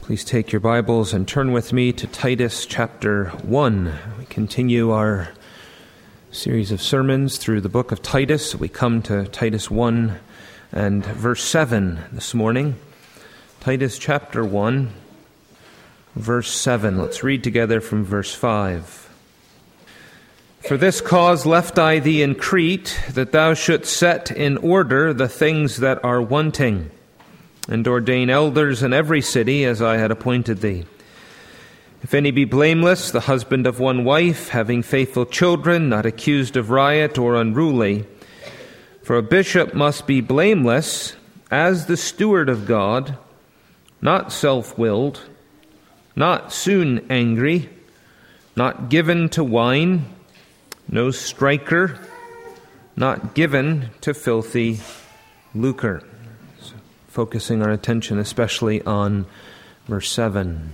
Please take your Bibles and turn with me to Titus chapter 1. We continue our series of sermons through the book of Titus. We come to Titus 1 and verse 7 this morning. Titus chapter 1, verse 7. Let's read together from verse 5. For this cause left I thee in Crete, that thou shouldst set in order the things that are wanting, and ordain elders in every city, as I had appointed thee. If any be blameless, the husband of one wife, having faithful children, not accused of riot or unruly. For a bishop must be blameless, as the steward of God, not self-willed, not soon angry, not given to wine, no striker, not given to filthy lucre. Focusing our attention especially on verse 7.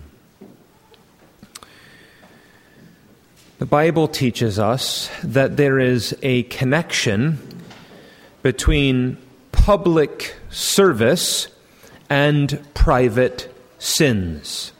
The Bible teaches us that there is a connection between public service and private sins.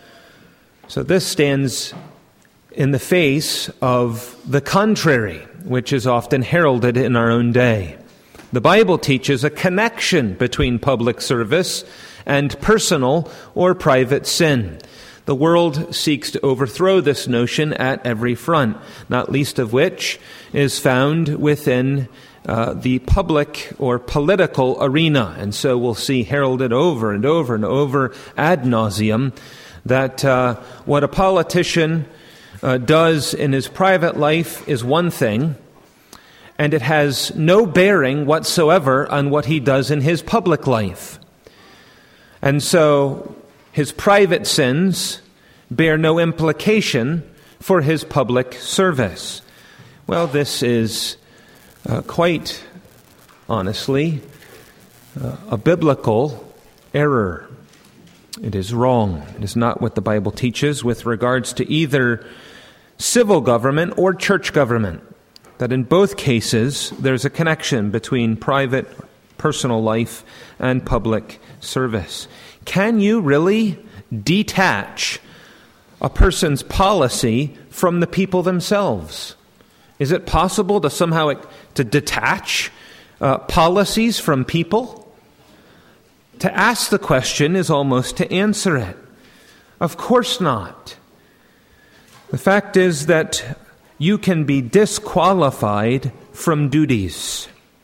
So this stands in the face of the contrary, which is often heralded in our own day. The Bible teaches a connection between public service and personal or private sin. The world seeks to overthrow this notion at every front, not least of which is found within the public or political arena. And so we'll see heralded over and over and over ad nauseum that what a politician does in his private life is one thing, and it has no bearing whatsoever on what he does in his public life. And so his private sins bear no implication for his public service. Well, this is quite honestly a biblical error. It is wrong. It is not what the Bible teaches with regards to either civil government or church government. That in both cases, there's a connection between private, personal life and public service. Can you really detach a person's policy from the people themselves? Is it possible to somehow to detach policies from people? To ask the question is almost to answer it. Of course not. The fact is that you can be disqualified from duties.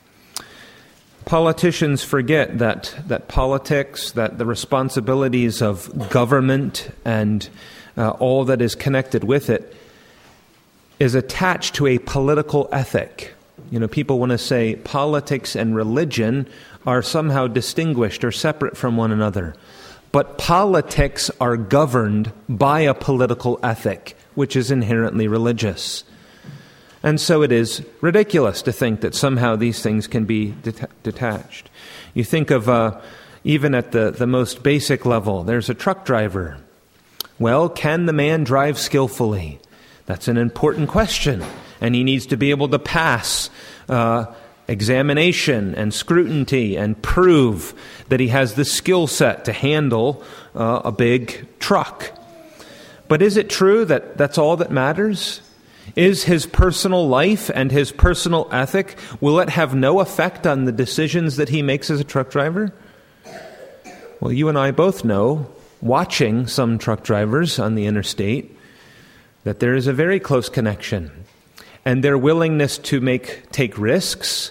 Politicians forget that politics, that the responsibilities of government and all that is connected with it is attached to a political ethic. You know, people want to say politics and religion are somehow distinguished or separate from one another. But politics are governed by a political ethic, which is inherently religious. And so it is ridiculous to think that somehow these things can be detached. You think of even at the most basic level, there's a truck driver. Well, can the man drive skillfully? That's an important question. And he needs to be able to pass examination and scrutiny and prove that he has the skill set to handle a big truck. But is it true that that's all that matters? Is his personal life and his personal ethic, will it have no effect on the decisions that he makes as a truck driver? Well, you and I both know, watching some truck drivers on the interstate, that there is a very close connection. And their willingness to take risks,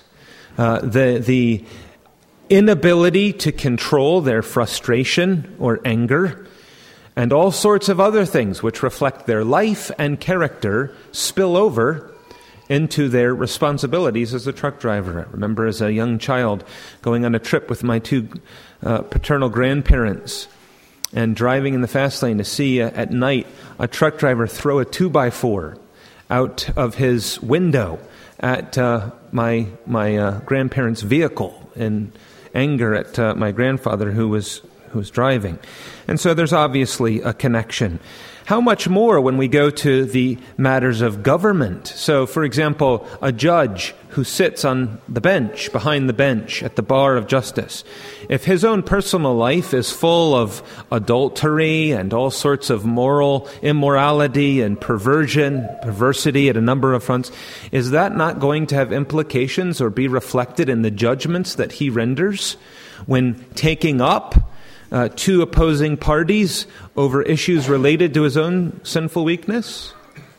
the inability to control their frustration or anger, and all sorts of other things which reflect their life and character spill over into their responsibilities as a truck driver. I remember as a young child going on a trip with my two paternal grandparents and driving in the fast lane to see at night a truck driver throw a 2x4 out of his window at my grandparents' vehicle in anger at my grandfather who was who's driving. And so there's obviously a connection. How much more when we go to the matters of government? So, for example, a judge who sits on the bench, behind the bench, at the bar of justice, if his own personal life is full of adultery and all sorts of moral immorality and perversity at a number of fronts, is that not going to have implications or be reflected in the judgments that he renders when taking up two opposing parties over issues related to his own sinful weakness?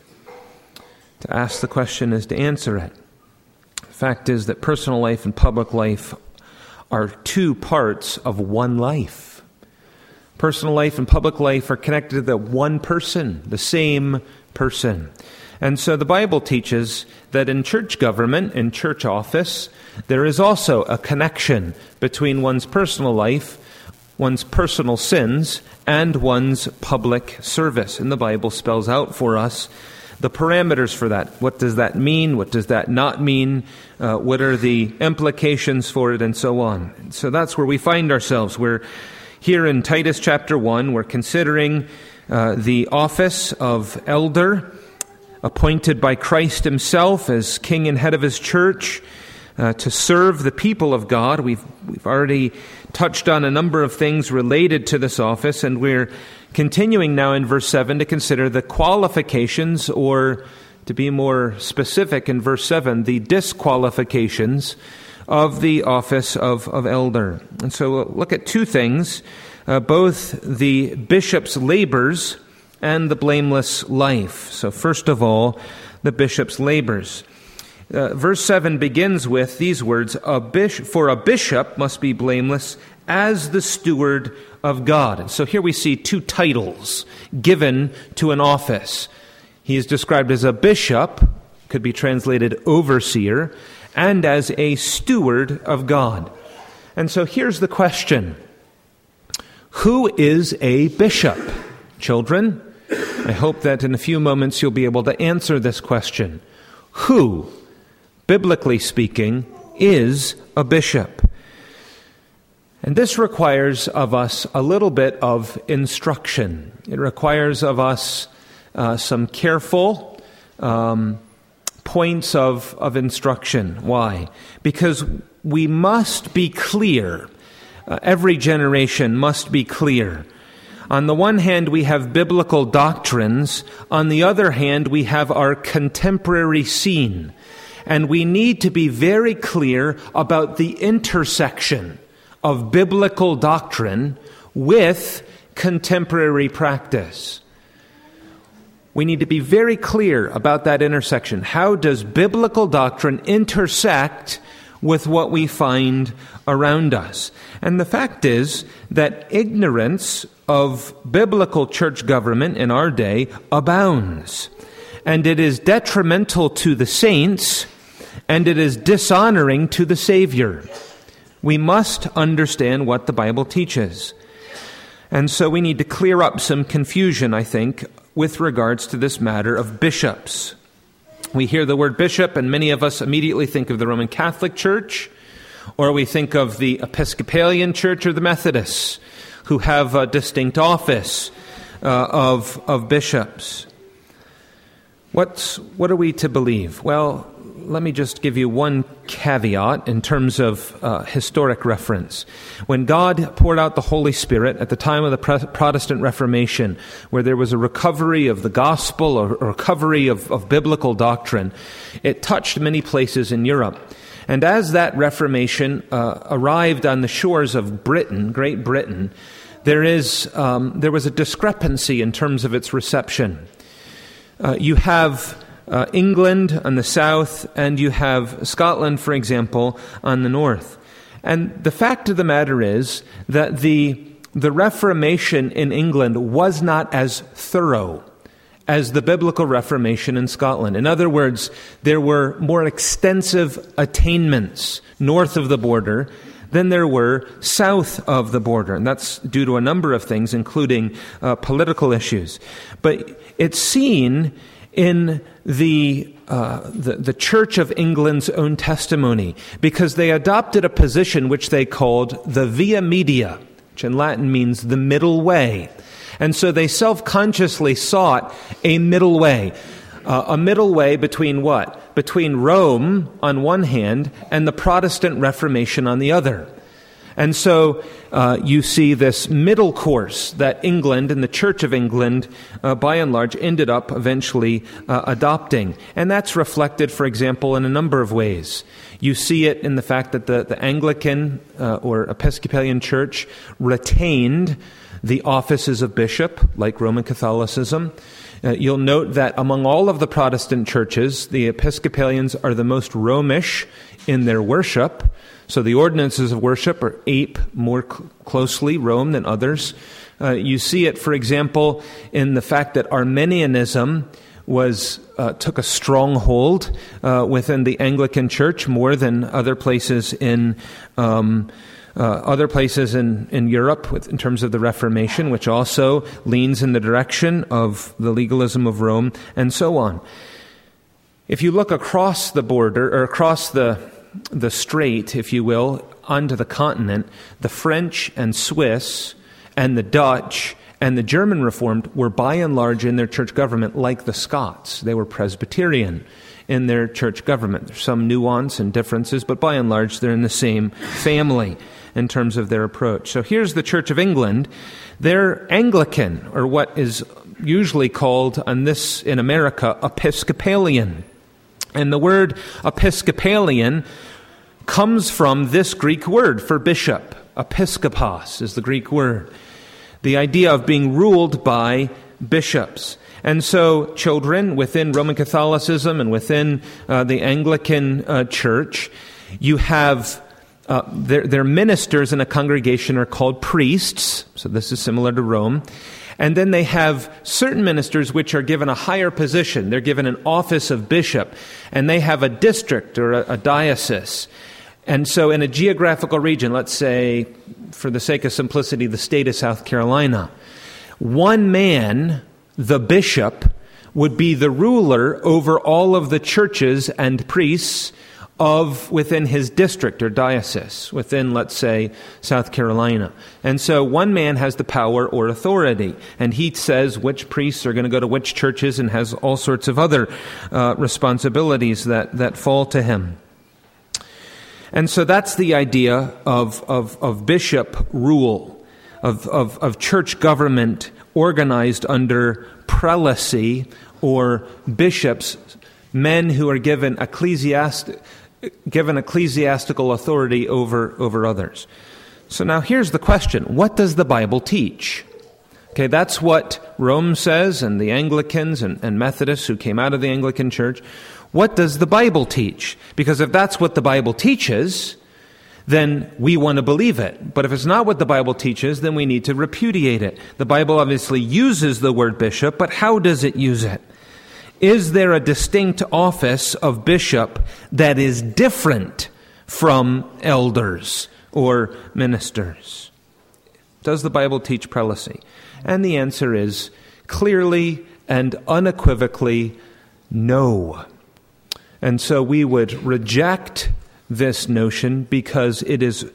To ask the question is to answer it. The fact is that personal life and public life are two parts of one life. Personal life and public life are connected to the one person, the same person. And so the Bible teaches that in church government, in church office, there is also a connection between one's personal life, one's personal sins, and one's public service. And the Bible spells out for us the parameters for that. What does that mean? What does that not mean? What are the implications for it, and so on. And so that's where we find ourselves. We're here in Titus chapter 1. We're considering the office of elder, appointed by Christ himself as king and head of his church, to serve the people of God. We've already touched on a number of things related to this office, and we're continuing now in verse 7 to consider the qualifications, or to be more specific in verse 7, the disqualifications of the office of elder. And so we'll look at two things, both the bishop's labors and the blameless life. So first of all, the bishop's labors. Verse 7 begins with these words, for a bishop must be blameless as the steward of God. And so here we see two titles given to an office. He is described as a bishop, could be translated overseer, and as a steward of God. And so here's the question. Who is a bishop? Children, I hope that in a few moments you'll be able to answer this question. Who, biblically speaking, is a bishop? And this requires of us a little bit of instruction. It requires of us some careful points of instruction. Why? Because we must be clear. Every generation must be clear. On the one hand, we have biblical doctrines. On the other hand, we have our contemporary scene. And we need to be very clear about the intersection of biblical doctrine with contemporary practice. We need to be very clear about that intersection. How does biblical doctrine intersect with what we find around us? And the fact is that ignorance of biblical church government in our day abounds. And it is detrimental to the saints, and it is dishonoring to the Savior. We must understand what the Bible teaches. And so we need to clear up some confusion, I think, with regards to this matter of bishops. We hear the word bishop, and many of us immediately think of the Roman Catholic Church, or we think of the Episcopalian Church or the Methodists, who have a distinct office of bishops. What are we to believe? Well, let me just give you one caveat in terms of historic reference. When God poured out the Holy Spirit at the time of the Protestant Reformation, where there was a recovery of the gospel or recovery of biblical doctrine, it touched many places in Europe. And as that Reformation arrived on the shores of Britain, Great Britain, there was a discrepancy in terms of its reception. You have England on the south, and you have Scotland, for example, on the north. And the fact of the matter is that the Reformation in England was not as thorough as the biblical Reformation in Scotland. In other words, there were more extensive attainments north of the border than there were south of the border. And that's due to a number of things, including political issues. But it's seen in the Church of England's own testimony, because they adopted a position which they called the via media, which in Latin means the middle way. And so they self-consciously sought a middle way. A middle way between what? Between Rome on one hand and the Protestant Reformation on the other. And so you see this middle course that England and the Church of England, by and large, ended up eventually adopting. And that's reflected, for example, in a number of ways. You see it in the fact that the Anglican or Episcopalian Church retained the offices of bishop, like Roman Catholicism. You'll note that among all of the Protestant churches, the Episcopalians are the most Romish in their worship. So the ordinances of worship ape more closely Rome than others. You see it, for example, in the fact that Arminianism took a stronghold within the Anglican Church more than other places in Europe in terms of the Reformation, which also leans in the direction of the legalism of Rome, and so on. If you look across the border, or across the strait, if you will, onto the continent, the French and Swiss and the Dutch and the German Reformed were by and large in their church government like the Scots. They were Presbyterian in their church government. There's some nuance and differences, but by and large they're in the same family in terms of their approach. So here's the Church of England. They're Anglican, or what is usually called in America, Episcopalian. And the word Episcopalian comes from this Greek word for bishop. Episkopos is the Greek word. The idea of being ruled by bishops. And so children within Roman Catholicism and within the Anglican Church, you have their ministers in a congregation are called priests. So this is similar to Rome. And then they have certain ministers which are given a higher position. They're given an office of bishop. And they have a district or a diocese. And so in a geographical region, let's say, for the sake of simplicity, the state of South Carolina, one man, the bishop, would be the ruler over all of the churches and priests within his district or diocese, within, let's say, South Carolina. And so one man has the power or authority, and he says which priests are going to go to which churches and has all sorts of other responsibilities that fall to him. And so that's the idea of bishop rule, of church government organized under prelacy or bishops, men who are given ecclesiastical authority over others. So now here's the question. What does the Bible teach? Okay, that's what Rome says, and the Anglicans and Methodists who came out of the Anglican Church. What does the Bible teach? Because if that's what the Bible teaches, then we want to believe it. But if it's not what the Bible teaches, then we need to repudiate it. The Bible obviously uses the word bishop, but how does it use it? Is there a distinct office of bishop that is different from elders or ministers? Does the Bible teach prelacy? And the answer is clearly and unequivocally no. And so we would reject this notion because it is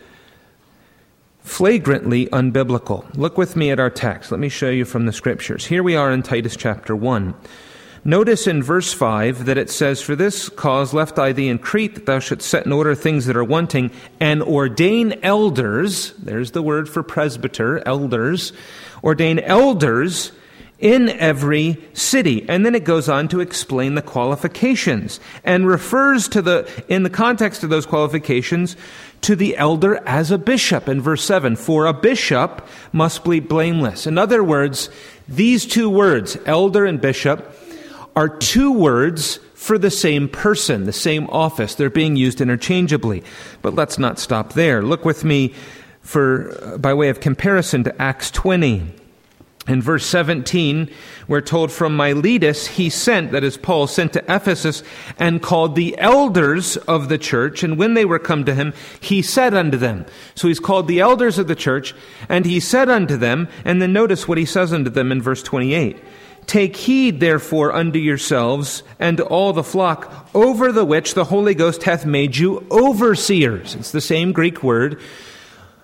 flagrantly unbiblical. Look with me at our text. Let me show you from the Scriptures. Here we are in Titus chapter 1. Notice in verse 5 that it says, "For this cause left I thee in Crete, that thou shouldst set in order things that are wanting, and ordain elders," there's the word for presbyter, elders, "ordain elders in every city." And then it goes on to explain the qualifications and refers to in the context of those qualifications, to the elder as a bishop in verse 7. "For a bishop must be blameless." In other words, these two words, elder and bishop, are two words for the same person, the same office. They're being used interchangeably. But let's not stop there. Look with me by way of comparison to Acts 20. In verse 17, we're told, "From Miletus he sent," that is Paul, "sent to Ephesus and called the elders of the church. And when they were come to him, he said unto them." So he's called the elders of the church, and he said unto them, and then notice what he says unto them in verse 28. "Take heed therefore unto yourselves and to all the flock, over the which the Holy Ghost hath made you overseers." It's the same Greek word.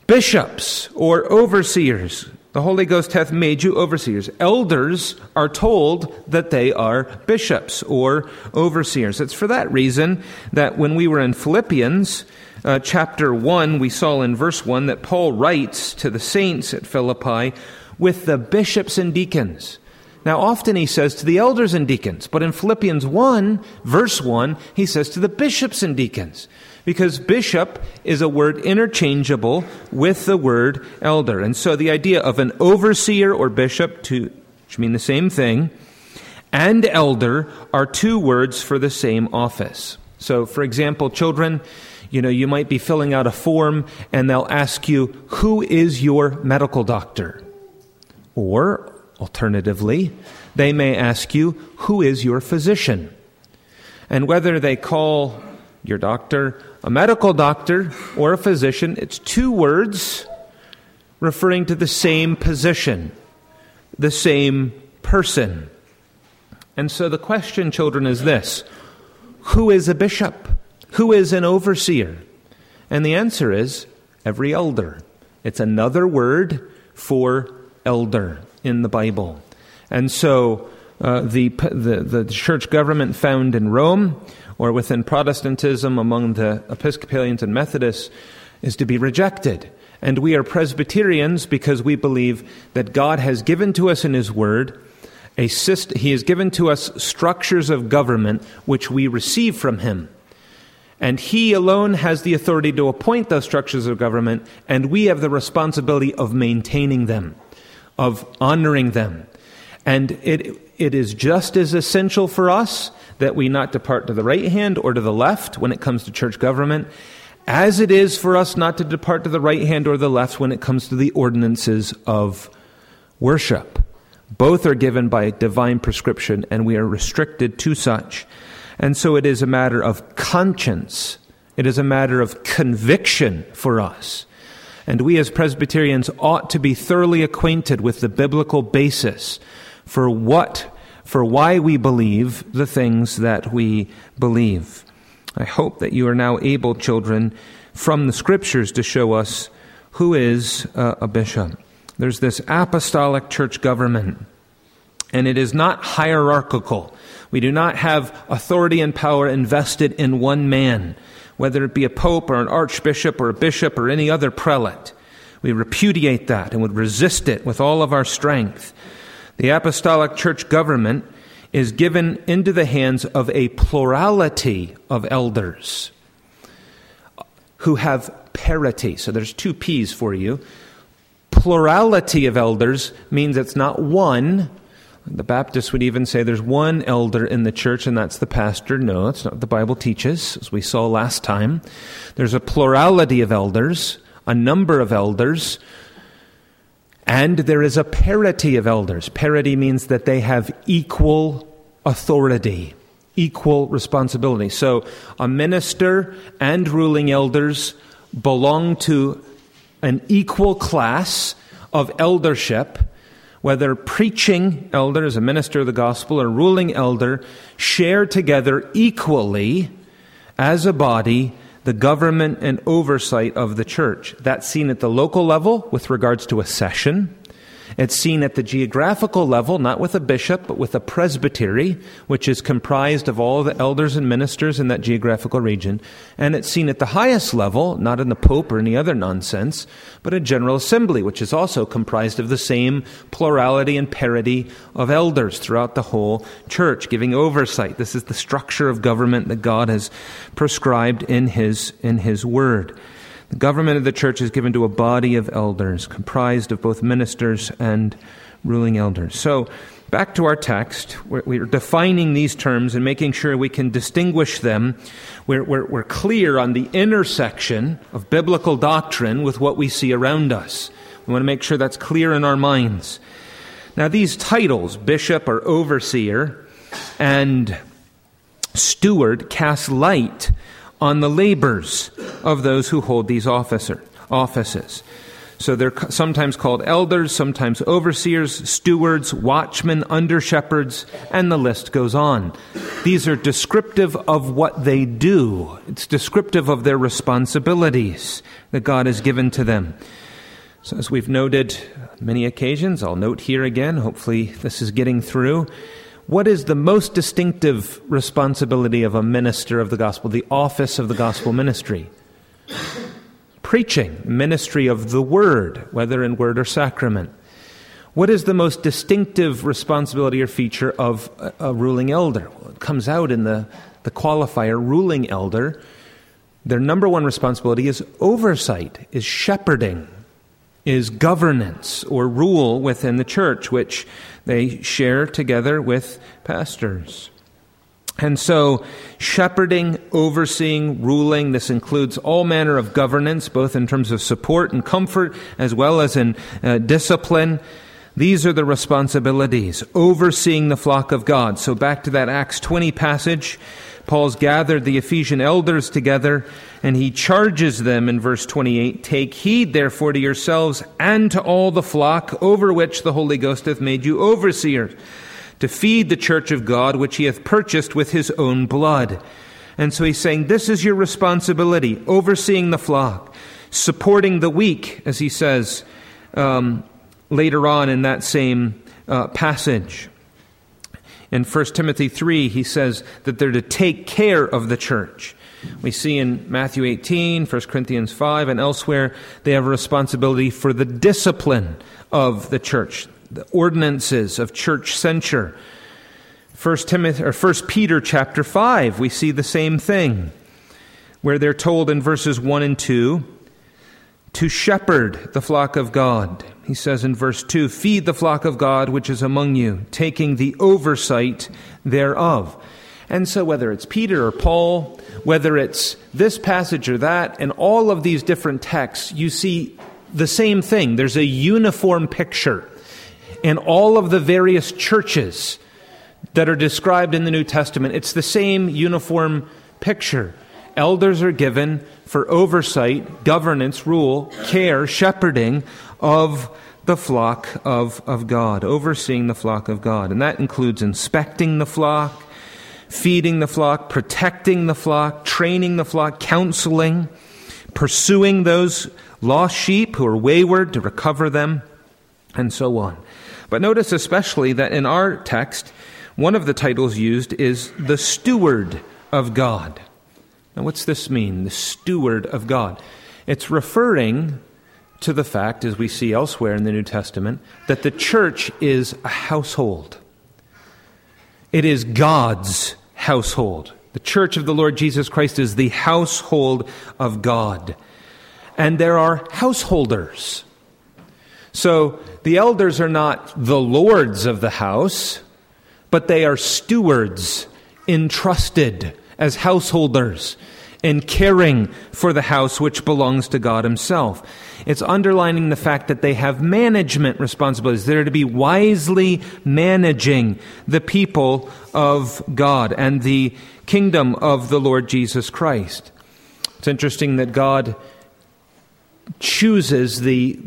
Bishops or overseers. The Holy Ghost hath made you overseers. Elders are told that they are bishops or overseers. It's for that reason that when we were in Philippians chapter 1, we saw in verse 1 that Paul writes to the saints at Philippi with the bishops and deacons. Now, often he says to the elders and deacons, but in Philippians 1, verse 1, he says to the bishops and deacons, because bishop is a word interchangeable with the word elder. And so the idea of an overseer or bishop, which mean the same thing, and elder are two words for the same office. So, for example, children, you might be filling out a form and they'll ask you, who is your medical doctor? Or, alternatively, they may ask you, who is your physician? And whether they call your doctor a medical doctor or a physician, it's two words referring to the same position, the same person. And so the question, children, is this: who is a bishop? Who is an overseer? And the answer is every elder. It's another word for elder in the Bible. And so the church government found in Rome or within Protestantism among the Episcopalians and Methodists is to be rejected. And we are Presbyterians because we believe that God has given to us in His Word He has given to us structures of government which we receive from Him. And He alone has the authority to appoint those structures of government, and we have the responsibility of maintaining them, of honoring them. And it is just as essential for us that we not depart to the right hand or to the left when it comes to church government, as it is for us not to depart to the right hand or the left when it comes to the ordinances of worship. Both are given by divine prescription, and we are restricted to such. And so it is a matter of conscience. It is a matter of conviction for us. And we as Presbyterians ought to be thoroughly acquainted with the biblical basis for why we believe the things that we believe. I hope that you are now able, children, from the Scriptures to show us who is a bishop. There's this apostolic church government, and it is not hierarchical. We do not have authority and power invested in one man, whether it be a pope or an archbishop or a bishop or any other prelate. We repudiate that and would resist it with all of our strength. The apostolic church government is given into the hands of a plurality of elders who have parity. So there's two P's for you. Plurality of elders means it's not one. The Baptists would even say there's one elder in the church, and that's the pastor. No, that's not what the Bible teaches, as we saw last time. There's a plurality of elders, a number of elders, and there is a parity of elders. Parity means that they have equal authority, equal responsibility. So a minister and ruling elders belong to an equal class of eldership. Whether preaching elder as a minister of the gospel or ruling elder, share together equally as a body the government and oversight of the church. That's seen at the local level with regards to a session. It's seen at the geographical level, not with a bishop, but with a presbytery, which is comprised of all the elders and ministers in that geographical region. And it's seen at the highest level, not in the pope or any other nonsense, but a general assembly, which is also comprised of the same plurality and parity of elders throughout the whole church, giving oversight. This is the structure of government that God has prescribed in His Word. The government of the church is given to a body of elders, comprised of both ministers and ruling elders. So, back to our text. We're defining these terms and making sure we can distinguish them. We're clear on the intersection of biblical doctrine with what we see around us. We want to make sure that's clear in our minds. Now, these titles, bishop or overseer and steward, cast light on the labors of those who hold these offices. So they're sometimes called elders, sometimes overseers, stewards, watchmen, under-shepherds, and the list goes on. These are descriptive of what they do. It's descriptive of their responsibilities that God has given to them. So as we've noted on many occasions, I'll note here again, hopefully this is getting through, what is the most distinctive responsibility of a minister of the gospel, the office of the gospel ministry? Preaching, ministry of the word, whether in word or sacrament. What is the most distinctive responsibility or feature of a ruling elder? Well, it comes out in the qualifier, ruling elder. Their number one responsibility is oversight, is shepherding, is governance or rule within the church, which they share together with pastors. And so, shepherding, overseeing, ruling, this includes all manner of governance, both in terms of support and comfort, as well as in discipline. These are the responsibilities, overseeing the flock of God. So back to that Acts 20 passage, Paul's gathered the Ephesian elders together, and he charges them in verse 28, "Take heed therefore to yourselves and to all the flock over which the Holy Ghost hath made you overseers, to feed the church of God, which he hath purchased with his own blood." And so he's saying, this is your responsibility, overseeing the flock, supporting the weak, as he says later on in that same passage. In 1 Timothy 3, he says that they're to take care of the church. We see in Matthew 18, 1 Corinthians 5, and elsewhere, they have a responsibility for the discipline of the church, the ordinances of church censure. 1 Peter chapter 5, we see the same thing, where they're told in verses 1 and 2 to shepherd the flock of God. He says in verse 2, "Feed the flock of God which is among you, taking the oversight thereof." And so whether it's Peter or Paul, whether it's this passage or that, in all of these different texts, you see the same thing. There's a uniform picture in all of the various churches that are described in the New Testament. It's the same uniform picture. Elders are given for oversight, governance, rule, care, shepherding of the flock of God, overseeing the flock of God. And that includes inspecting the flock, feeding the flock, protecting the flock, training the flock, counseling, pursuing those lost sheep who are wayward to recover them, and so on. But notice especially that in our text, one of the titles used is the steward of God. Now, what's this mean, the steward of God? It's referring to the fact, as we see elsewhere in the New Testament, that the church is a household. It is God's household. The church of the Lord Jesus Christ is the household of God. And there are householders. So the elders are not the lords of the house, but they are stewards entrusted as householders in caring for the house which belongs to God himself. It's underlining the fact that they have management responsibilities. They're to be wisely managing the people of God and the kingdom of the Lord Jesus Christ. It's interesting that God chooses the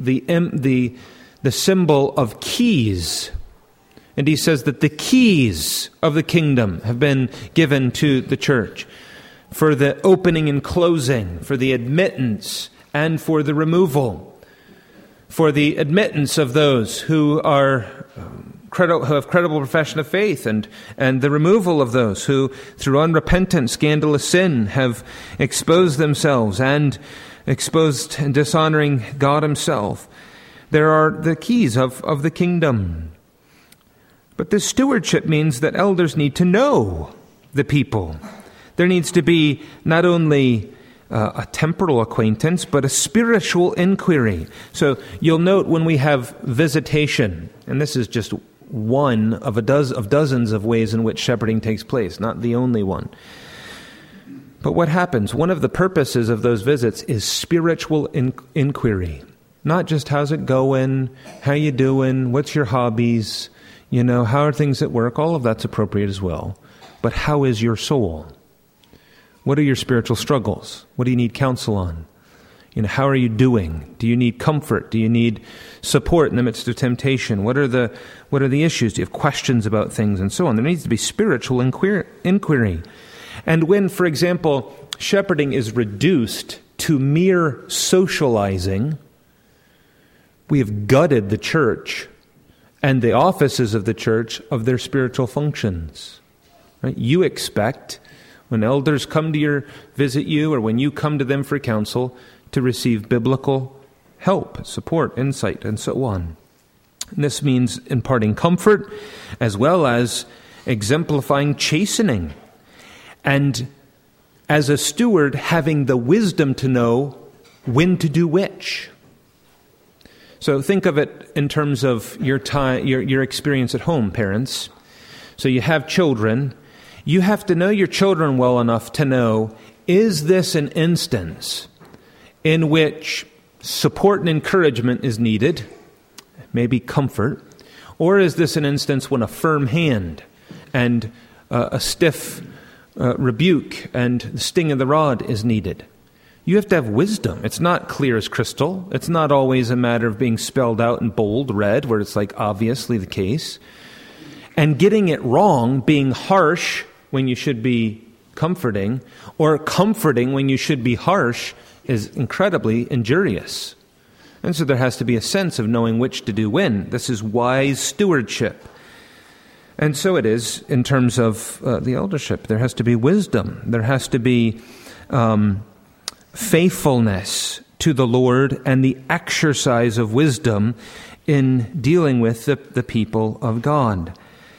symbol of keys. And he says that the keys of the kingdom have been given to the church for the opening and closing, for the admittance and for the removal, for the admittance of those who are who have credible profession of faith, and the removal of those who, through unrepentant, scandalous sin, have exposed themselves and exposed and dishonoring God himself. There are the keys of the kingdom. But this stewardship means that elders need to know the people. There needs to be not only a temporal acquaintance, but a spiritual inquiry. So you'll note when we have visitation, and this is just one of dozens of ways in which shepherding takes place, not the only one. But what happens? One of the purposes of those visits is spiritual inquiry. Not just how's it going, how you doing, what's your hobbies, how are things at work? All of that's appropriate as well. But how is your soul? What are your spiritual struggles? What do you need counsel on? How are you doing? Do you need comfort? Do you need support in the midst of temptation? What are the issues? Do you have questions about things and so on? There needs to be spiritual inquiry. And when, for example, shepherding is reduced to mere socializing, we have gutted the church and the offices of the church of their spiritual functions. Right? You expect, when elders come to visit you, or when you come to them for counsel, to receive biblical help, support, insight, and so on. And this means imparting comfort, as well as exemplifying chastening. And as a steward, having the wisdom to know when to do which. So think of it in terms of your time, your experience at home, parents. So you have children. You have to know your children well enough to know, is this an instance in which support and encouragement is needed, maybe comfort, or is this an instance when a firm hand and a stiff rebuke and the sting of the rod is needed? You have to have wisdom. It's not clear as crystal. It's not always a matter of being spelled out in bold red, where it's like obviously the case. And getting it wrong, being harsh when you should be comforting, or comforting when you should be harsh, is incredibly injurious. And so there has to be a sense of knowing which to do when. This is wise stewardship. And so it is in terms of the eldership. There has to be wisdom. There has to be faithfulness to the Lord and the exercise of wisdom in dealing with the people of God.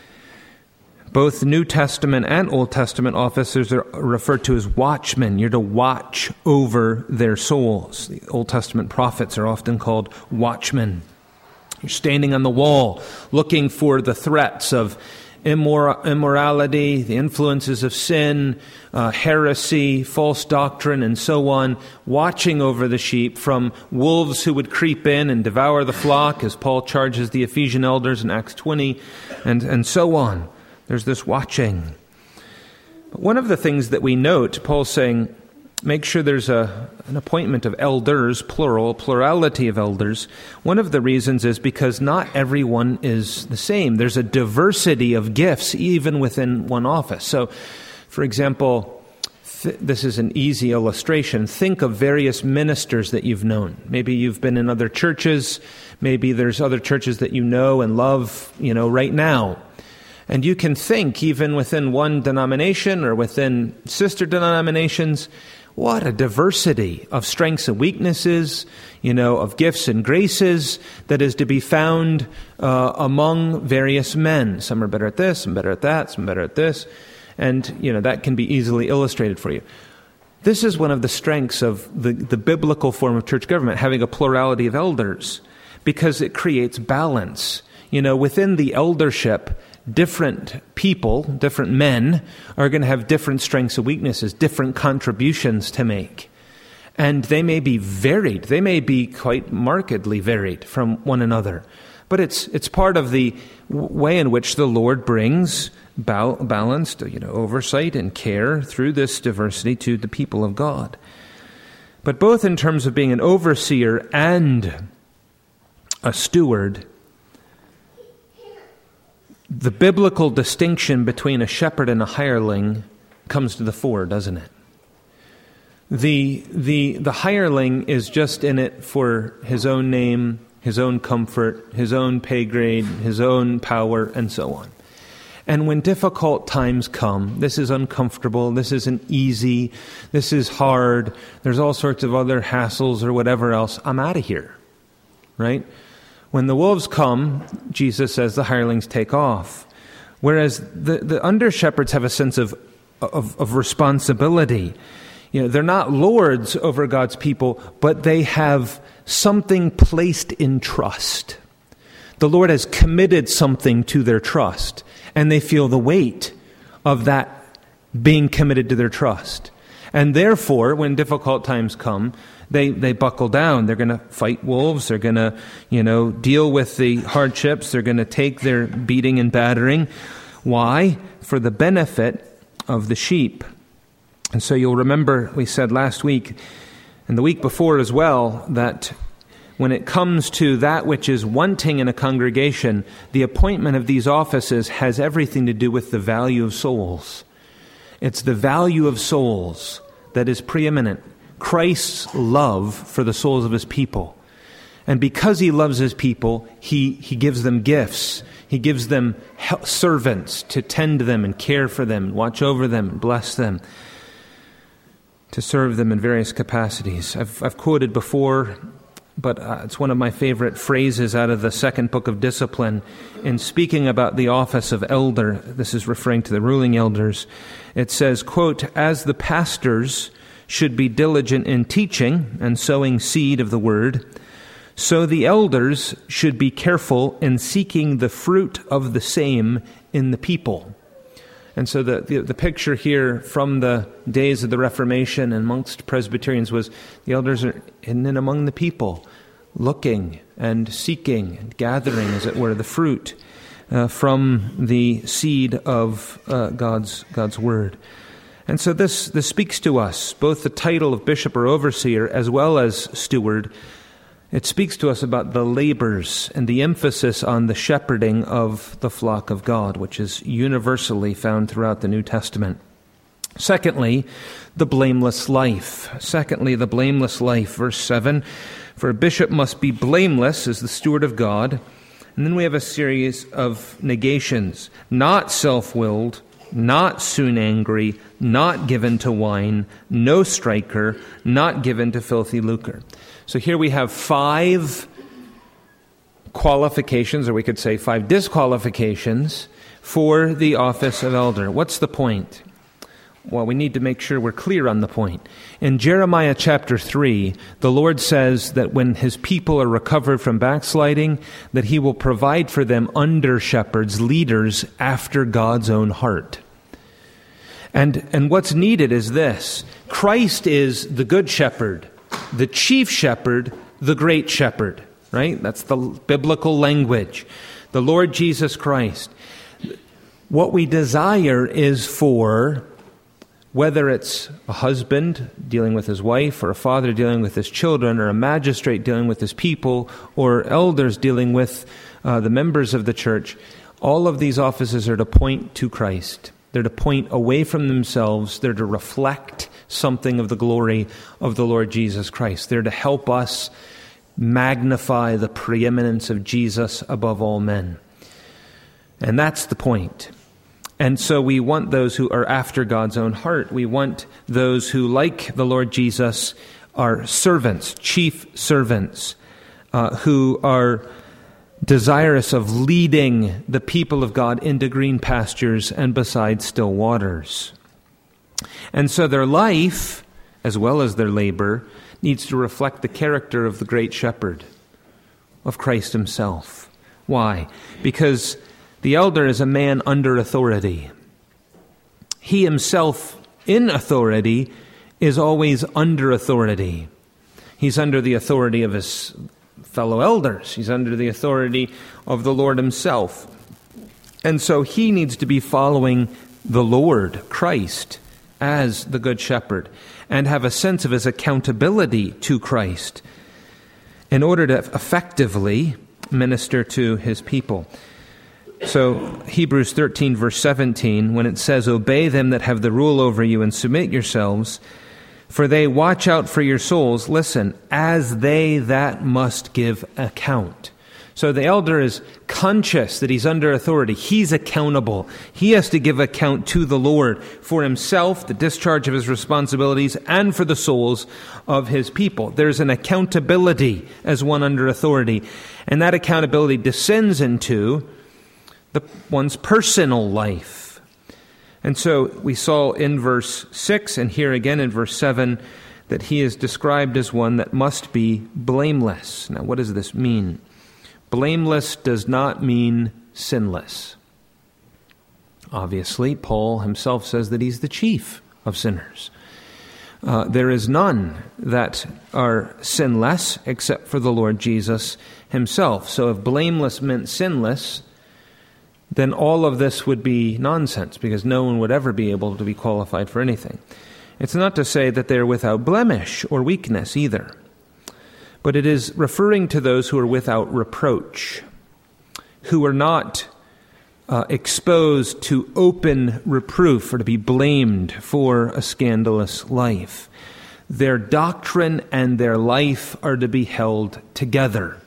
Both New Testament and Old Testament officers are referred to as watchmen. You're to watch over their souls. The Old Testament prophets are often called watchmen. You're standing on the wall, looking for the threats of immorality, the influences of sin, heresy, false doctrine, and so on, watching over the sheep from wolves who would creep in and devour the flock, as Paul charges the Ephesian elders in Acts 20, and so on. There's this watching. But one of the things that we note, Paul's saying, make sure there's an appointment of elders, plural, plurality of elders. One of the reasons is because not everyone is the same. There's a diversity of gifts even within one office. So, for example, this is an easy illustration. Think of various ministers that you've known. Maybe you've been in other churches. Maybe there's other churches that you know and love, right now. And you can think, even within one denomination or within sister denominations, what a diversity of strengths and weaknesses, of gifts and graces that is to be found among various men. Some are better at this, some better at that, some better at this. And, that can be easily illustrated for you. This is one of the strengths of the biblical form of church government, having a plurality of elders, because it creates balance. Within the eldership, different people, different men, are going to have different strengths and weaknesses, different contributions to make. And they may be varied. They may be quite markedly varied from one another. But it's part of the way in which the Lord brings balanced, oversight and care through this diversity to the people of God. But both in terms of being an overseer and a steward, the biblical distinction between a shepherd and a hireling comes to the fore, doesn't it? The hireling is just in it for his own name, his own comfort, his own pay grade, his own power, and so on. And when difficult times come, this is uncomfortable, this isn't easy, this is hard, there's all sorts of other hassles or whatever else, I'm out of here, right? When the wolves come, Jesus says the hirelings take off. Whereas the under-shepherds have a sense of responsibility. They're not lords over God's people, but they have something placed in trust. The Lord has committed something to their trust, and they feel the weight of that being committed to their trust. And therefore, when difficult times come, they buckle down. They're going to fight wolves. They're going to, deal with the hardships. They're going to take their beating and battering. Why? For the benefit of the sheep. And so you'll remember we said last week and the week before as well that when it comes to that which is wanting in a congregation, the appointment of these offices has everything to do with the value of souls. It's the value of souls that is preeminent. Christ's love for the souls of his people. And because he loves his people, he gives them gifts. He gives them servants to tend to them and care for them, watch over them, and bless them, to serve them in various capacities. I've quoted before, but it's one of my favorite phrases out of the second book of Discipline in speaking about the office of elder. This is referring to the ruling elders. It says, quote, "As the pastors should be diligent in teaching and sowing seed of the word, so the elders should be careful in seeking the fruit of the same in the people." And so the picture here from the days of the Reformation amongst Presbyterians was the elders are in and among the people, looking and seeking and gathering, as it were, the fruit from the seed of God's word. And so this speaks to us, both the title of bishop or overseer as well as steward. It speaks to us about the labors and the emphasis on the shepherding of the flock of God, which is universally found throughout the New Testament. Secondly, the blameless life. Verse 7, "For a bishop must be blameless as the steward of God." And then we have a series of negations. "Not self-willed, not soon angry, not given to wine, no striker, not given to filthy lucre." So here we have 5 qualifications, or we could say 5 disqualifications for the office of elder. What's the point? Well, we need to make sure we're clear on the point. In Jeremiah chapter 3, the Lord says that when his people are recovered from backsliding, that he will provide for them under-shepherds, leaders after God's own heart. And what's needed is this. Christ is the good shepherd, the chief shepherd, the great shepherd, right? That's the biblical language. The Lord Jesus Christ. What we desire is for, whether it's a husband dealing with his wife, or a father dealing with his children, or a magistrate dealing with his people, or elders dealing with the members of the church, all of these offices are to point to Christ. They're to point away from themselves. They're to reflect something of the glory of the Lord Jesus Christ. They're to help us magnify the preeminence of Jesus above all men. And that's the point. And so we want those who are after God's own heart. We want those who, like the Lord Jesus, are servants, chief servants, who are desirous of leading the people of God into green pastures and beside still waters. And so their life, as well as their labor, needs to reflect the character of the great shepherd, of Christ himself. Why? Because the elder is a man under authority. He himself, in authority, is always under authority. He's under the authority of his fellow elders. He's under the authority of the Lord himself. And so he needs to be following the Lord, Christ, as the good shepherd, and have a sense of his accountability to Christ in order to effectively minister to his people. So Hebrews 13, verse 17, when it says, "Obey them that have the rule over you and submit yourselves, for they watch out for your souls," listen, "as they that must give account." So the elder is conscious that he's under authority. He's accountable. He has to give account to the Lord for himself, the discharge of his responsibilities, and for the souls of his people. There's an accountability as one under authority. And that accountability descends into one's personal life. And so we saw in verse 6 and here again in verse 7 that he is described as one that must be blameless. Now, what does this mean? Blameless does not mean sinless. Obviously, Paul himself says that he's the chief of sinners. There is none that are sinless except for the Lord Jesus himself. So if blameless meant sinless, then all of this would be nonsense, because no one would ever be able to be qualified for anything. It's not to say that they're without blemish or weakness either, but it is referring to those who are without reproach, who are not exposed to open reproof or to be blamed for a scandalous life. Their doctrine and their life are to be held together.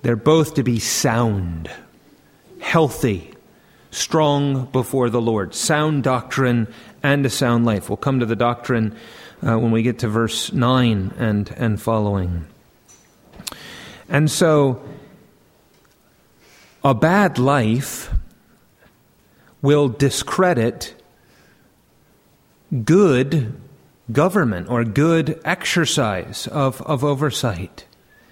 They're both to be sound, healthy, strong before the Lord. Sound doctrine and a sound life. We'll come to the doctrine when we get to verse 9 and following. And so, a bad life will discredit good government or good exercise of oversight.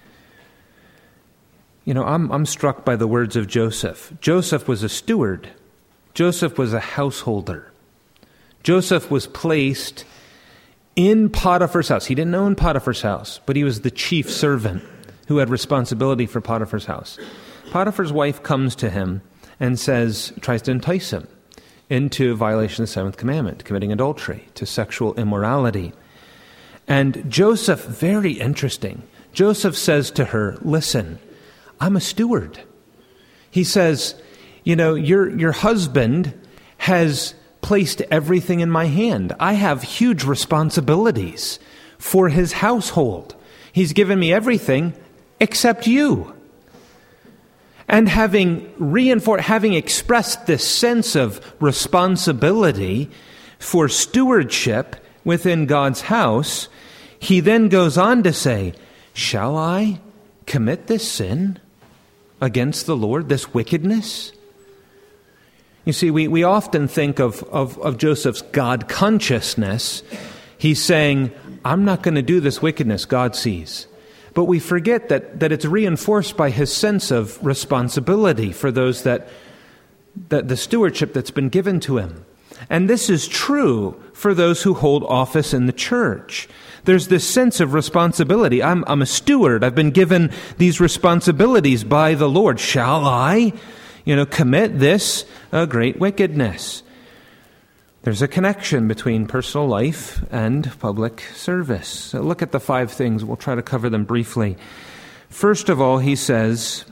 You know, I'm struck by the words of Joseph. Joseph was a steward. Joseph was a householder. Joseph was placed in Potiphar's house. He didn't own Potiphar's house, but he was the chief servant who had responsibility for Potiphar's house. Potiphar's wife comes to him and tries to entice him into violation of the seventh commandment, committing adultery, to sexual immorality. And Joseph, very interesting, Joseph says to her, listen, I'm a steward. He says, you know, your husband has placed everything in my hand. I have huge responsibilities for his household. He's given me everything except you. And having expressed this sense of responsibility for stewardship within God's house, he then goes on to say, shall I commit this sin against the Lord, this wickedness? You see, we often think of Joseph's God consciousness. He's saying, I'm not going to do this wickedness, God sees. But we forget that it's reinforced by his sense of responsibility for those that the stewardship that's been given to him. And this is true for those who hold office in the church. There's this sense of responsibility. I'm a steward. I've been given these responsibilities by the Lord. Shall I, commit this great wickedness? There's a connection between personal life and public service. So look at the 5 things. We'll try to cover them briefly. First of all, he says,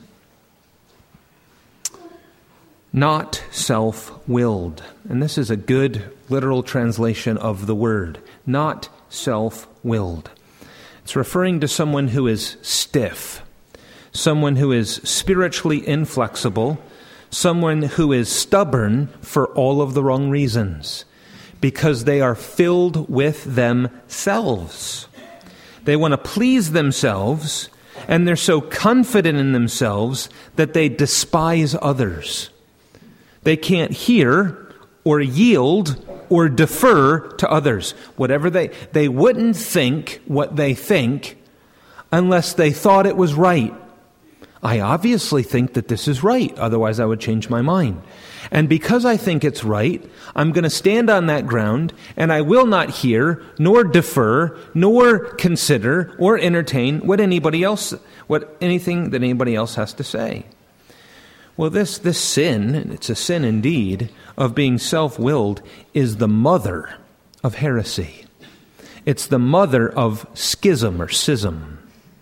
not self-willed. And this is a good literal translation of the word. Not self-willed. It's referring to someone who is stiff, someone who is spiritually inflexible, someone who is stubborn for all of the wrong reasons, because they are filled with themselves. They want to please themselves, and they're so confident in themselves that they despise others. They can't hear or yield or defer to others. Whatever they wouldn't think what they think unless they thought it was right. I obviously think that this is right, otherwise I would change my mind. And because I think it's right, I'm going to stand on that ground, and I will not hear, nor defer, nor consider, or entertain anything that anybody else has to say. Well, this sin, and it's a sin indeed, of being self-willed, is the mother of heresy. It's the mother of schism or schism.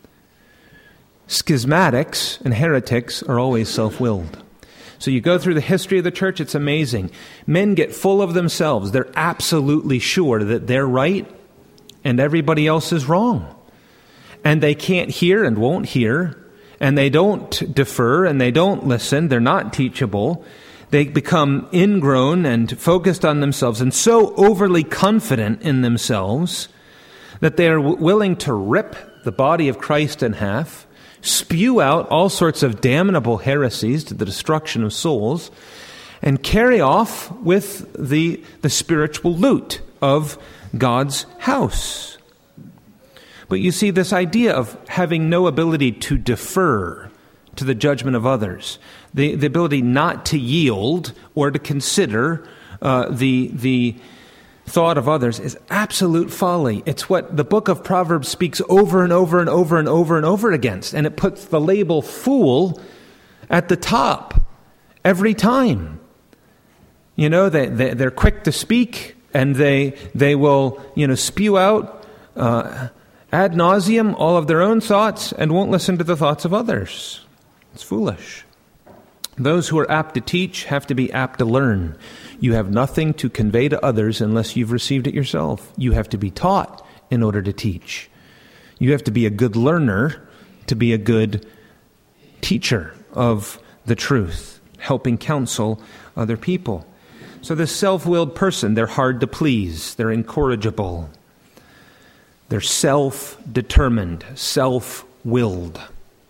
Schismatics and heretics are always self-willed. So you go through the history of the church, it's amazing. Men get full of themselves. They're absolutely sure that they're right and everybody else is wrong. And they can't hear and won't hear, and they don't defer and they don't listen. They're not teachable. They become ingrown and focused on themselves and so overly confident in themselves that they are willing to rip the body of Christ in half, spew out all sorts of damnable heresies to the destruction of souls, and carry off with the spiritual loot of God's house. But you see, this idea of having no ability to defer to the judgment of others, the ability not to yield or to consider the thought of others, is absolute folly. It's what the book of Proverbs speaks over and over and over and over and over against, and it puts the label fool at the top every time. They're quick to speak, and they will spew out ad nauseum all of their own thoughts and won't listen to the thoughts of others. It's foolish. Those who are apt to teach have to be apt to learn. You have nothing to convey to others unless you've received it yourself. You have to be taught in order to teach. You have to be a good learner to be a good teacher of the truth, helping counsel other people. So this self-willed person, they're hard to please, they're incorrigible, they're self-determined, self-willed.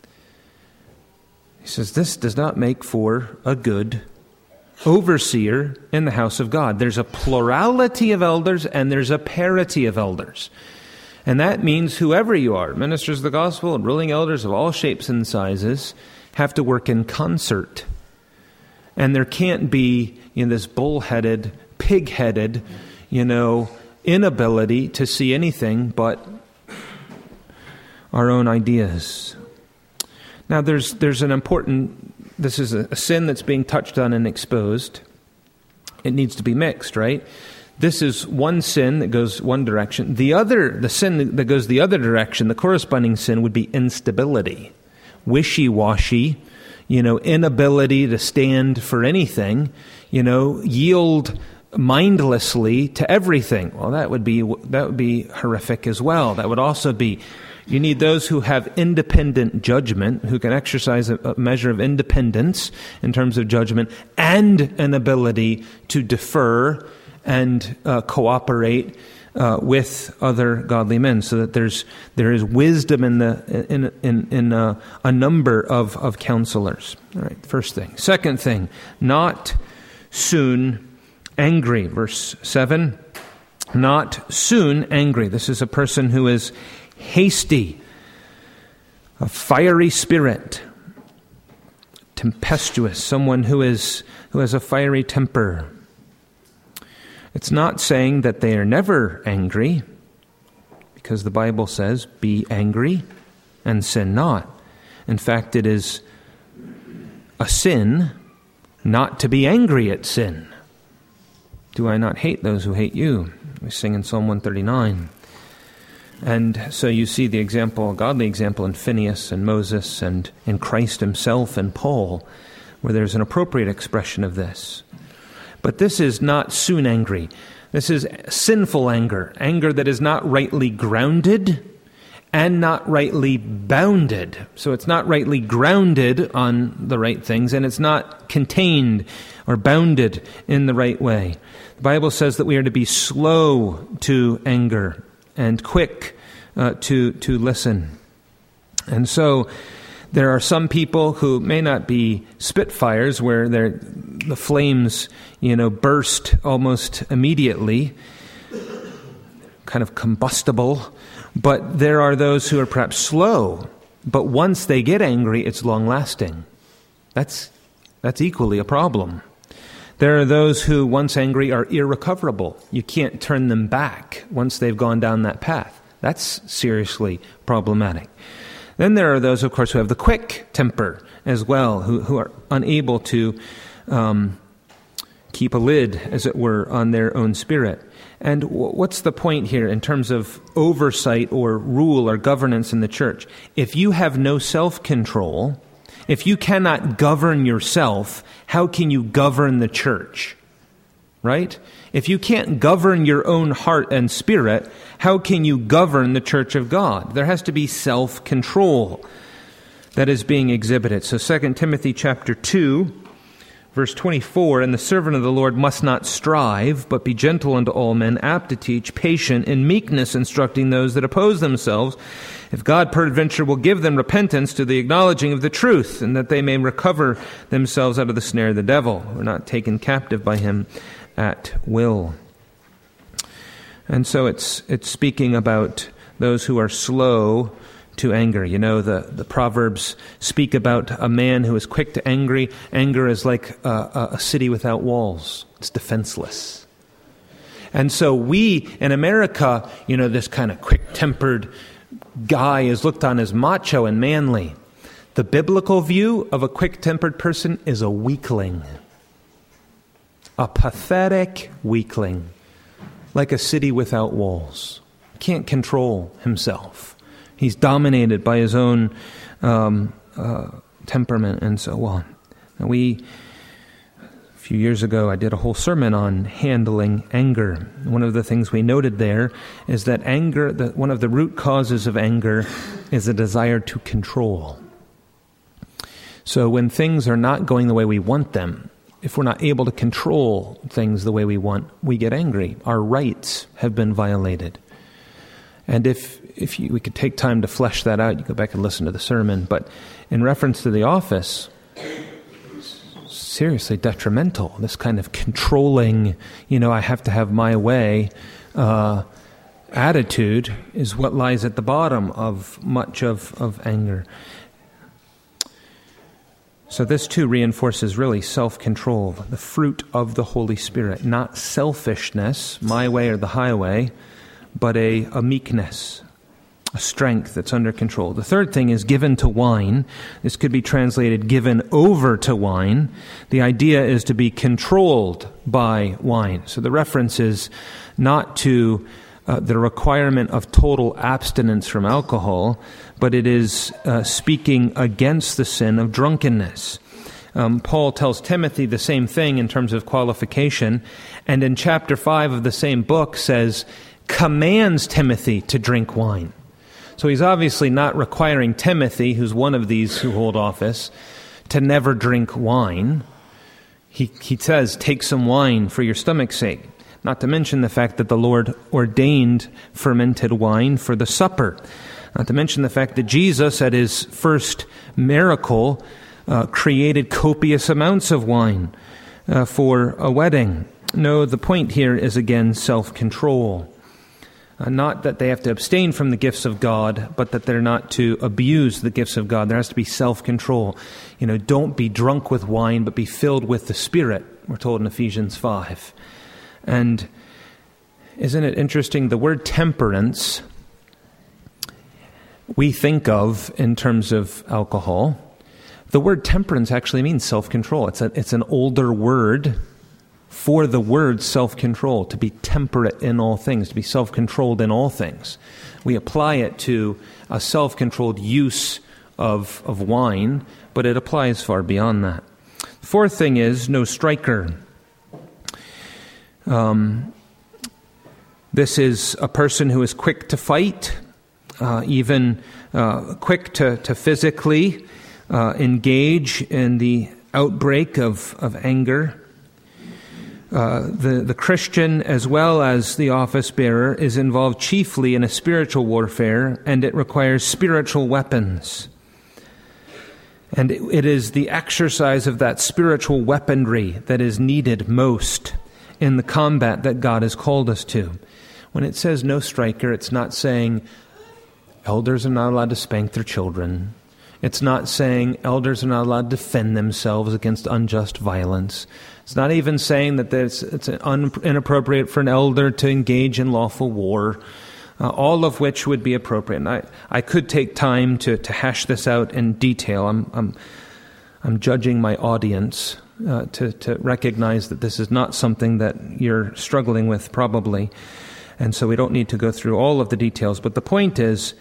He says this does not make for a good overseer in the house of God. There's a plurality of elders and there's a parity of elders. And that means whoever you are, ministers of the gospel and ruling elders of all shapes and sizes, have to work in concert. And there can't be this bullheaded, pig-headed, inability to see anything but our own ideas. Now there's an important, this is a sin that's being touched on and exposed. It needs to be mixed, right? This is one sin that goes one direction. The sin that goes the other direction, the corresponding sin would be instability, wishy-washy, inability to stand for anything, yield mindlessly to everything. Well, that would be horrific as well. That would also be, you need those who have independent judgment, who can exercise a measure of independence in terms of judgment, and an ability to defer and cooperate with other godly men, so that there is wisdom in a number of counselors. All right, first thing. Second thing, not soon angry. Verse 7, not soon angry. This is a person who is hasty, a fiery spirit, tempestuous, someone who has a fiery temper. It's not saying that they are never angry, because the Bible says, be angry and sin not. In fact, it is a sin not to be angry at sin. Do I not hate those who hate you? We sing in Psalm 139. And so you see the example, a godly example in Phineas and Moses and in Christ himself and Paul, where there's an appropriate expression of this. But this is not soon angry. This is sinful anger, anger that is not rightly grounded and not rightly bounded. So it's not rightly grounded on the right things, and it's not contained or bounded in the right way. The Bible says that we are to be slow to anger and quick to listen. And so there are some people who may not be spitfires where the flames, burst almost immediately, kind of combustible. But there are those who are perhaps slow, but once they get angry, it's long-lasting. That's equally a problem. There are those who, once angry, are irrecoverable. You can't turn them back once they've gone down that path. That's seriously problematic. Then there are those, of course, who have the quick temper as well, who are unable to keep a lid, as it were, on their own spirit. And what's the point here in terms of oversight or rule or governance in the church? If you have no self-control, if you cannot govern yourself, how can you govern the church? Right? If you can't govern your own heart and spirit, how can you govern the church of God? There has to be self-control that is being exhibited. So 2 Timothy chapter 2, verse 24, and the servant of the Lord must not strive, but be gentle unto all men, apt to teach, patient, in meekness instructing those that oppose themselves, if God peradventure will give them repentance to the acknowledging of the truth, and that they may recover themselves out of the snare of the devil, who are not taken captive by him at will. And so it's speaking about those who are slow to anger. The Proverbs speak about a man who is quick to anger. Anger is like a city without walls. It's defenseless. And so we, in America, this kind of quick-tempered guy is looked on as macho and manly. The biblical view of a quick-tempered person is a weakling. A pathetic weakling, like a city without walls. Can't control himself. He's dominated by his own temperament and so on. And a few years ago, I did a whole sermon on handling anger. One of the things we noted there is that anger, one of the root causes of anger is a desire to control. So when things are not going the way we want them, if we're not able to control things the way we want, we get angry. Our rights have been violated. And if we could take time to flesh that out, you go back and listen to the sermon. But in reference to the office, seriously detrimental. This kind of controlling, I have to have my way attitude is what lies at the bottom of much of anger. So this too reinforces really self-control, the fruit of the Holy Spirit, not selfishness, my way or the highway, but a meekness, a strength that's under control. The third thing is given to wine. This could be translated given over to wine. The idea is to be controlled by wine. So the reference is not to the requirement of total abstinence from alcohol, but it is speaking against the sin of drunkenness. Paul tells Timothy the same thing in terms of qualification, and in chapter 5 of the same book commands Timothy to drink wine. So he's obviously not requiring Timothy, who's one of these who hold office, to never drink wine. He says, take some wine for your stomach's sake. Not to mention the fact that the Lord ordained fermented wine for the supper. Not to mention the fact that Jesus, at his first miracle, created copious amounts of wine for a wedding. No, the point here is again self-control. Not that they have to abstain from the gifts of God, but that they're not to abuse the gifts of God. There has to be self-control. Don't be drunk with wine, but be filled with the Spirit, we're told in Ephesians 5. And isn't it interesting, the word temperance we think of in terms of alcohol. The word temperance actually means self-control. It's an older word for the word self-control, to be temperate in all things, to be self-controlled in all things. We apply it to a self-controlled use of wine, but it applies far beyond that. The fourth thing is no striker. This is a person who is quick to fight, even quick to physically engage in the outbreak of anger. The Christian, as well as the office bearer, is involved chiefly in a spiritual warfare, and it requires spiritual weapons. And it is the exercise of that spiritual weaponry that is needed most in the combat that God has called us to. When it says no striker, it's not saying elders are not allowed to spank their children. It's not saying elders are not allowed to defend themselves against unjust violence. It's not even saying that it's inappropriate for an elder to engage in lawful war, all of which would be appropriate. And I could take time to hash this out in detail. I'm judging my audience to recognize that this is not something that you're struggling with probably, and so we don't need to go through all of the details. But the point is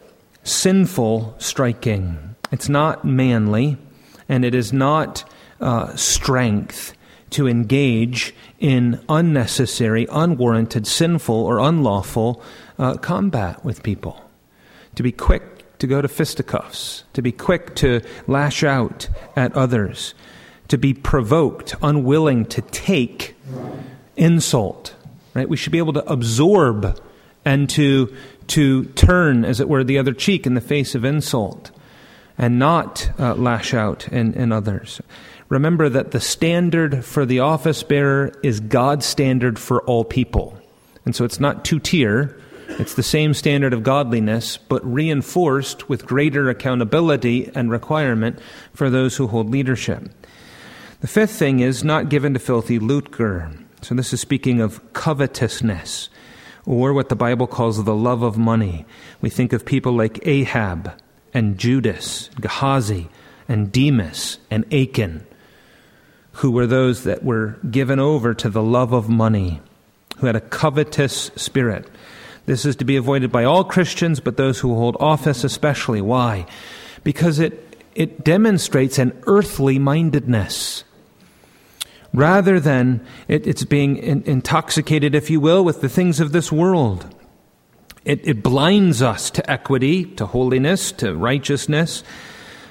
sinful striking. It's not manly, and it is not strength to engage in unnecessary, unwarranted, sinful, or unlawful combat with people. To be quick to go to fisticuffs, to be quick to lash out at others, to be provoked, unwilling to take insult. Right? We should be able to absorb and to turn, as it were, the other cheek in the face of insult, and not lash out in others. Remember that the standard for the office bearer is God's standard for all people. And so it's not two-tier. It's the same standard of godliness, but reinforced with greater accountability and requirement for those who hold leadership. The fifth thing is not given to filthy lucre. So this is speaking of covetousness, or what the Bible calls the love of money. We think of people like Ahab and Judas, Gehazi and Demas and Achan, who were those that were given over to the love of money, who had a covetous spirit. This is to be avoided by all Christians, but those who hold office especially. Why? Because it demonstrates an earthly mindedness. Rather than it's being intoxicated, if you will, with the things of this world. It blinds us to equity, to holiness, to righteousness.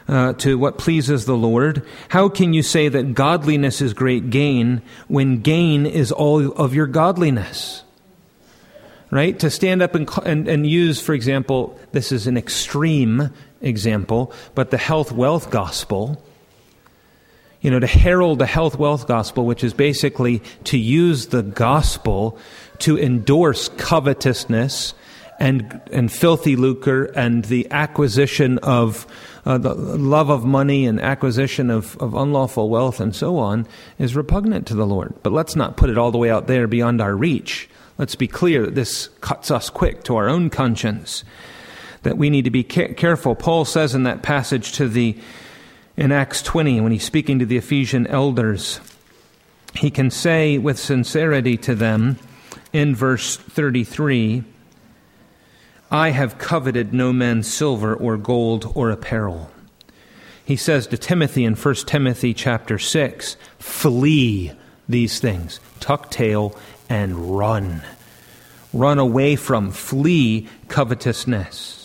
to what pleases the Lord, how can you say that godliness is great gain when gain is all of your godliness? Right? To stand up and use, for example, this is an extreme example, but the health-wealth gospel, to herald the health-wealth gospel, which is basically to use the gospel to endorse covetousness and filthy lucre and the acquisition of the love of money and acquisition of unlawful wealth and so on, is repugnant to the Lord. But let's not put it all the way out there beyond our reach. Let's be clear that this cuts us quick to our own conscience, that we need to be careful. Paul says in that passage in Acts 20, when he's speaking to the Ephesian elders, he can say with sincerity to them in verse 33, I have coveted no man's silver or gold or apparel. He says to Timothy in 1 Timothy chapter 6, flee these things, tuck tail and run. Run away from, flee covetousness.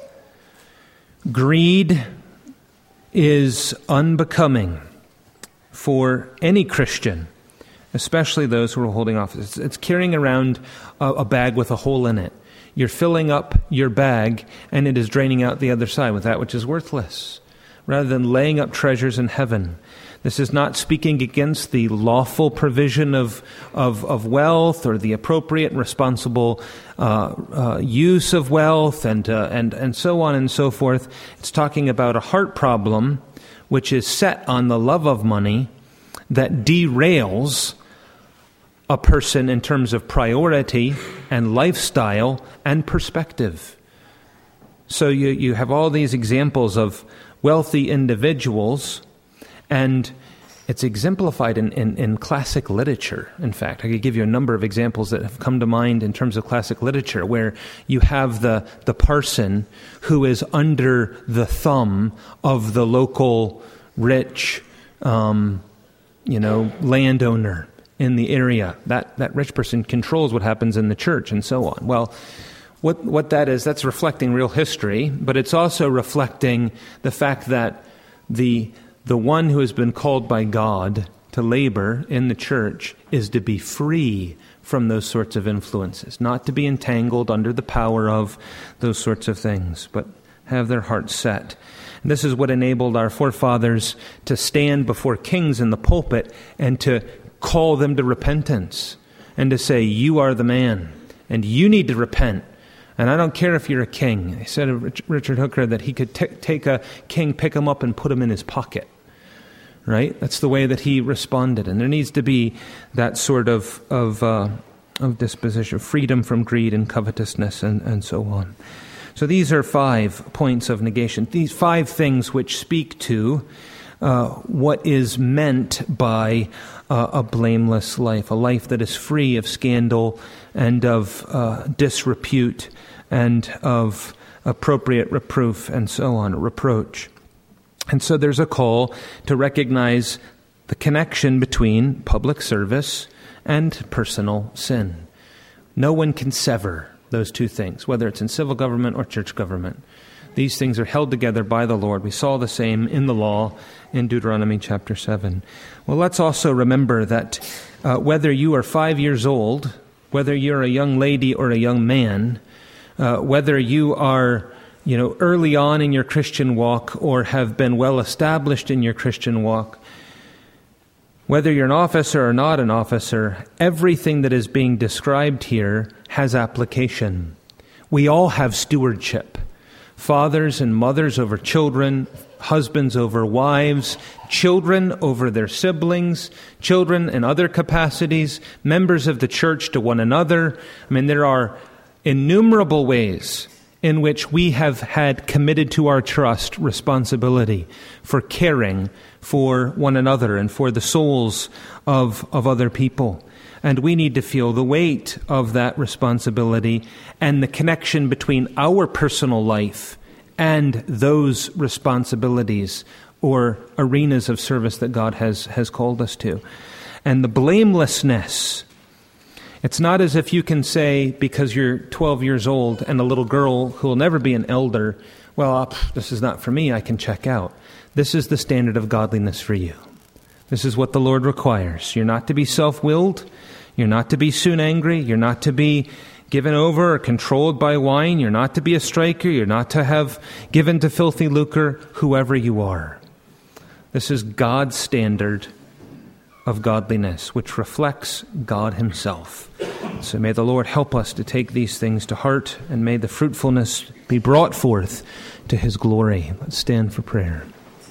Greed is unbecoming for any Christian, especially those who are holding office. It's carrying around a bag with a hole in it. You're filling up your bag, and it is draining out the other side with that which is worthless, rather than laying up treasures in heaven. This is not speaking against the lawful provision of wealth or the appropriate and responsible use of wealth and so on and so forth. It's talking about a heart problem which is set on the love of money that derails a person in terms of priority and lifestyle and perspective. So you have all these examples of wealthy individuals, and it's exemplified in classic literature. In fact, I could give you a number of examples that have come to mind in terms of classic literature, where you have the parson who is under the thumb of the local rich, landowner in the area. That rich person controls what happens in the church and so on. Well, what that is, that's reflecting real history, but it's also reflecting the fact that the one who has been called by God to labor in the church is to be free from those sorts of influences, not to be entangled under the power of those sorts of things, but have their hearts set. And this is what enabled our forefathers to stand before kings in the pulpit and to call them to repentance and to say, you are the man, and you need to repent. And I don't care if you're a king. He said of Richard Hooker that he could take a king, pick him up, and put him in his pocket. Right? That's the way that he responded. And there needs to be that sort of disposition, freedom from greed and covetousness and so on. So these are 5 points of negation. These 5 things which speak to what is meant by a blameless life, a life that is free of scandal and of disrepute and of appropriate reproof and so on, reproach. And so there's a call to recognize the connection between public service and personal sin. No one can sever those two things, whether it's in civil government or church government. These things are held together by the Lord. We saw the same in the law in Deuteronomy chapter 7. Well, let's also remember that whether you are 5 years old, whether you're a young lady or a young man, whether you are early on in your Christian walk or have been well established in your Christian walk, whether you're an officer or not an officer, everything that is being described here has application. We all have stewardship. Fathers and mothers over children, husbands over wives, children over their siblings, children in other capacities, members of the church to one another. There are innumerable ways in which we have had committed to our trust responsibility for caring for one another and for the souls of other people. And we need to feel the weight of that responsibility and the connection between our personal life and those responsibilities or arenas of service that God has called us to. And the blamelessness, it's not as if you can say, because you're 12 years old and a little girl who will never be an elder, well, this is not for me, I can check out. This is the standard of godliness for you. This is what the Lord requires. You're not to be self-willed. You're not to be soon angry. You're not to be given over or controlled by wine. You're not to be a striker. You're not to have given to filthy lucre, whoever you are. This is God's standard of godliness, which reflects God himself. So may the Lord help us to take these things to heart, and may the fruitfulness be brought forth to his glory. Let's stand for prayer.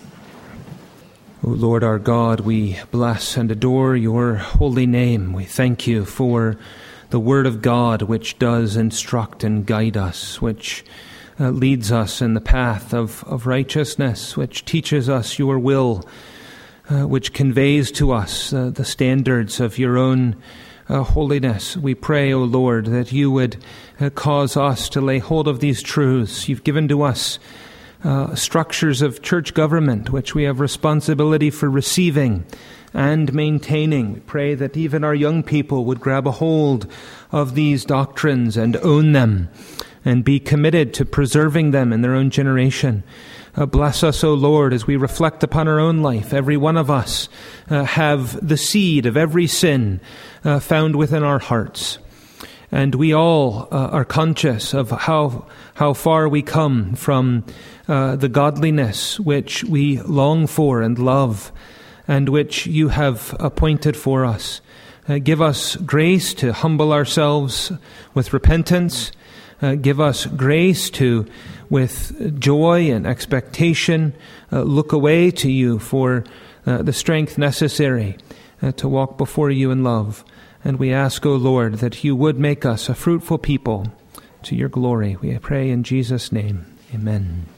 O Lord our God, we bless and adore your holy name. We thank you for the word of God, which does instruct and guide us, which leads us in the path of righteousness, which teaches us your will, which conveys to us the standards of your own holiness. We pray, O Lord, that you would cause us to lay hold of these truths. You've given to us structures of church government, which we have responsibility for receiving and maintaining. We pray that even our young people would grab a hold of these doctrines and own them and be committed to preserving them in their own generation. Bless us, O Lord, as we reflect upon our own life. Every one of us have the seed of every sin found within our hearts. And we all are conscious of how far we come from the godliness which we long for and love, and which you have appointed for us. Give us grace to humble ourselves with repentance. Give us grace to, with joy and expectation, look away to you for the strength necessary to walk before you in love. And we ask, O Lord, that you would make us a fruitful people to your glory. We pray in Jesus' name. Amen.